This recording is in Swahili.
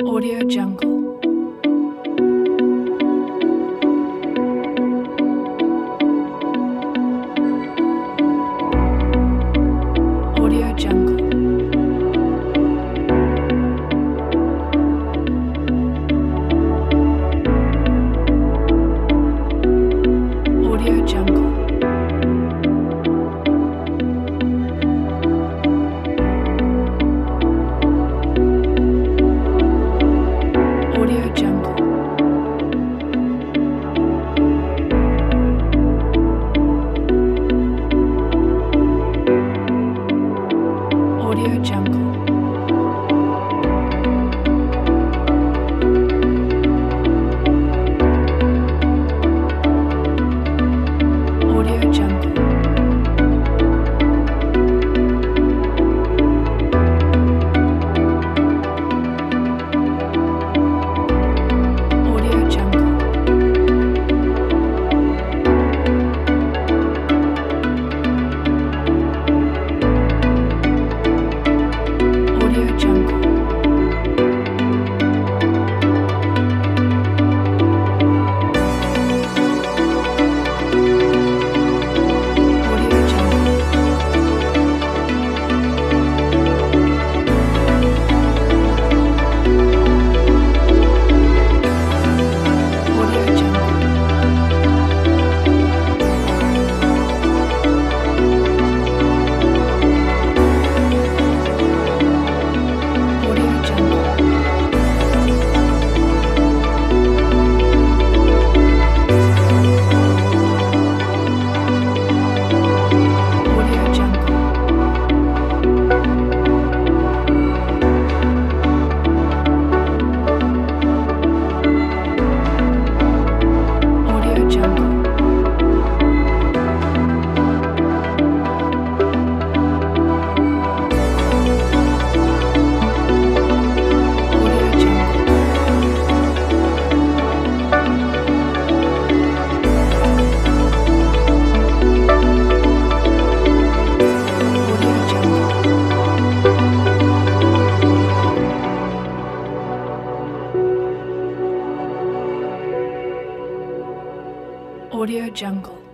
Audio Jungle. Audio Jungle. Audio Jungle. Audio Jungle. Audio Jungle. Audio Jungle. Audio Jungle. Audio Jungle. Audio Jungle. Audio Jungle. Audio Jungle. Audio Jungle. Audio Jungle. Audio Jungle. Audio Jungle. Audio Jungle.